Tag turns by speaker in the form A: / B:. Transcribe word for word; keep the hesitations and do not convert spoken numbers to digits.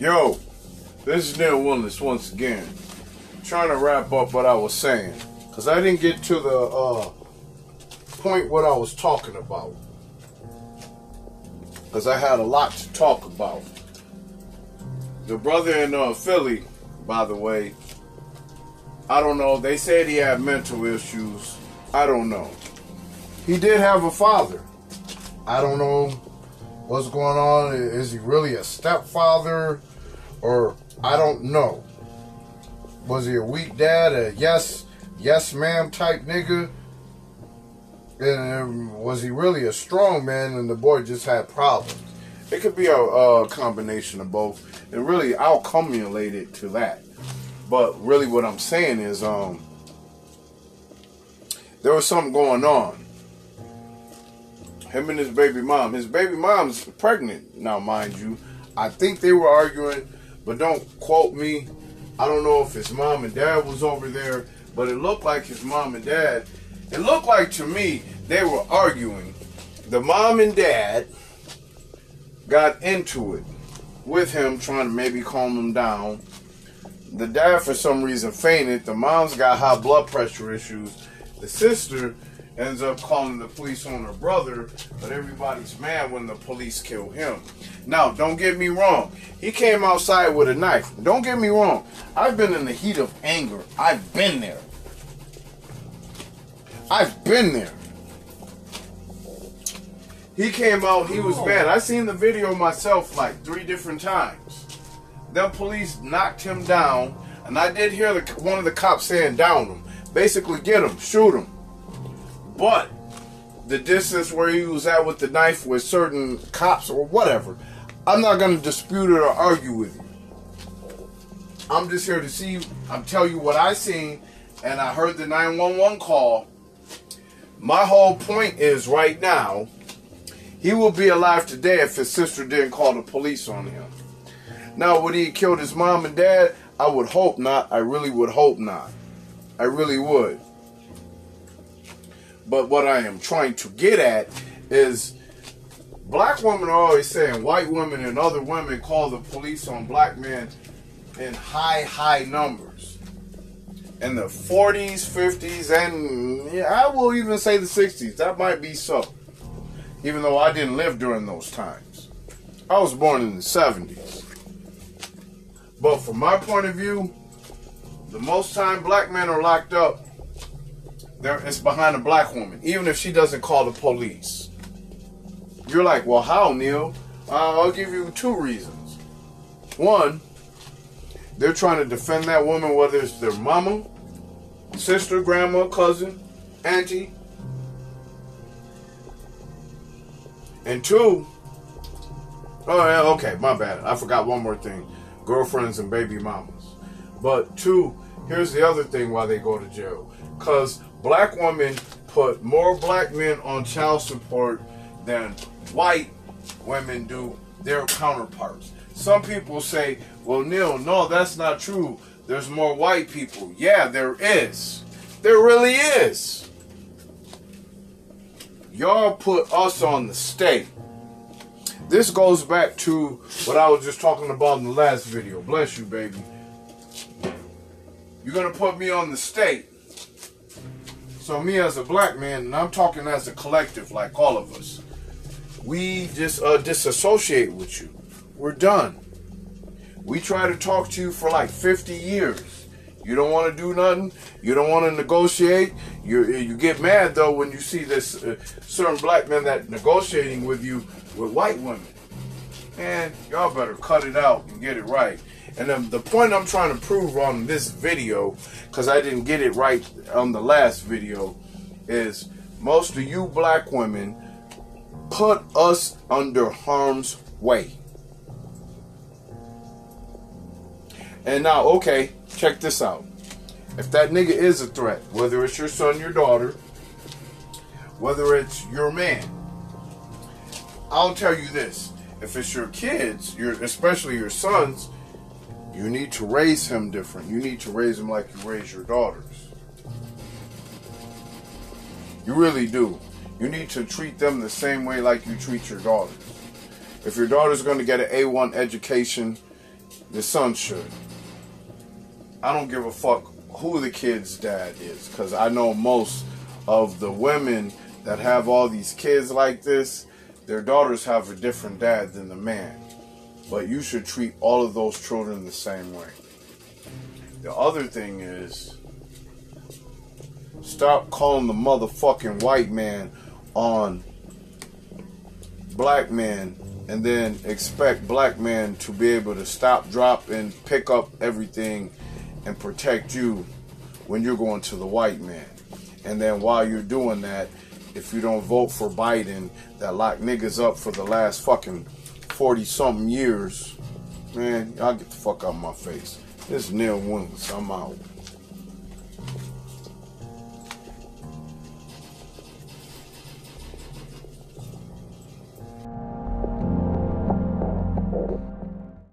A: Yo, this is Neil Willis once again. Trying to wrap up what I was saying, because I didn't get to the uh, point what I was talking about. Because I had a lot to talk about. The brother in uh, Philly, by the way, I don't know. They said he had mental issues. I don't know. He did have a father. I don't know what's going on. Is he really a stepfather? Or I don't know. Was he a weak dad? A yes, yes ma'am type nigga? And was he really a strong man and the boy just had problems? It could be a, a combination of both. And really, I'll cumulate it to that. But really what I'm saying is, um, there was something going on. Him and his baby mom. His baby mom's pregnant now, mind you. I think they were arguing, but don't quote me. I don't know if his mom and dad was over there, but it looked like his mom and dad, it looked like to me they were arguing. The mom and dad got into it with him, trying to maybe calm him down. The dad, for some reason, fainted. The mom's got high blood pressure issues. The sister ends up calling the police on her brother, but everybody's mad when the police kill him. Now, don't get me wrong. He came outside with a knife. Don't get me wrong. I've been in the heat of anger. I've been there. I've been there. He came out, he was mad. I seen the video myself like three different times. The police knocked him down, and I did hear the, one of the cops saying, down him. Basically, get him, shoot him. But the distance where he was at with the knife with certain cops or whatever, I'm not going to dispute it or argue with you. I'm just here to see, I'm tell you what I seen, and I heard the nine one one call. My whole point is right now, he will be alive today if his sister didn't call the police on him. Now, would he have killed his mom and dad? I would hope not. I really would hope not. I really would. But what I am trying to get at is black women are always saying white women and other women call the police on black men in high, high numbers. In the forties, fifties, and yeah, I will even say the sixties. That might be so. Even though I didn't live during those times. I was born in the seventies. But from my point of view, the most time black men are locked up, there it's behind a black woman, even if she doesn't call the police. You're like, well, how, Neil? Uh, I'll give you two reasons. One, they're trying to defend that woman, whether it's their mama, sister, grandma, cousin, auntie. And two, oh yeah, okay, my bad. I forgot one more thing. Girlfriends and baby mamas. But two, here's the other thing why they go to jail. Because black women put more black men on child support than white women do their counterparts. Some people say, well, Neil, no, that's not true. There's more white people. Yeah, there is. There really is. Y'all put us on the stake. This goes back to what I was just talking about in the last video. Bless you, baby. You're going to put me on the stake. So me as a black man, and I'm talking as a collective, like all of us, we just uh, disassociate with you. We're done. We try to talk to you for like fifty years. You don't want to do nothing. You don't want to negotiate. You you get mad though when you see this uh, certain black men that negotiating with you with white women. Man, y'all better cut it out and get it right. And um, the point I'm trying to prove on this video, because I didn't get it right on the last video, is most of you black women put us under harm's way. And now, okay, check this out. If that nigga is a threat, whether it's your son, your daughter, whether it's your man, I'll tell you this. If it's your kids, your, especially your sons, you need to raise him different. You need to raise him like you raise your daughters. You really do. You need to treat them the same way like you treat your daughters. If your daughter's going to get an A one education, Your son should. I don't give a fuck who the kid's dad is, because I know most of the women that have all these kids like this, their daughters have a different dad than the man. But you should treat all of those children the same way. The other thing is, stop calling the motherfucking white man on black men and then expect black men to be able to stop, drop, and pick up everything and protect you when you're going to the white man. And then while you're doing that, if you don't vote for Biden that locked niggas up for the last fucking forty something years, man, y'all get the fuck out of my face. This is Neil Winless. I'm out.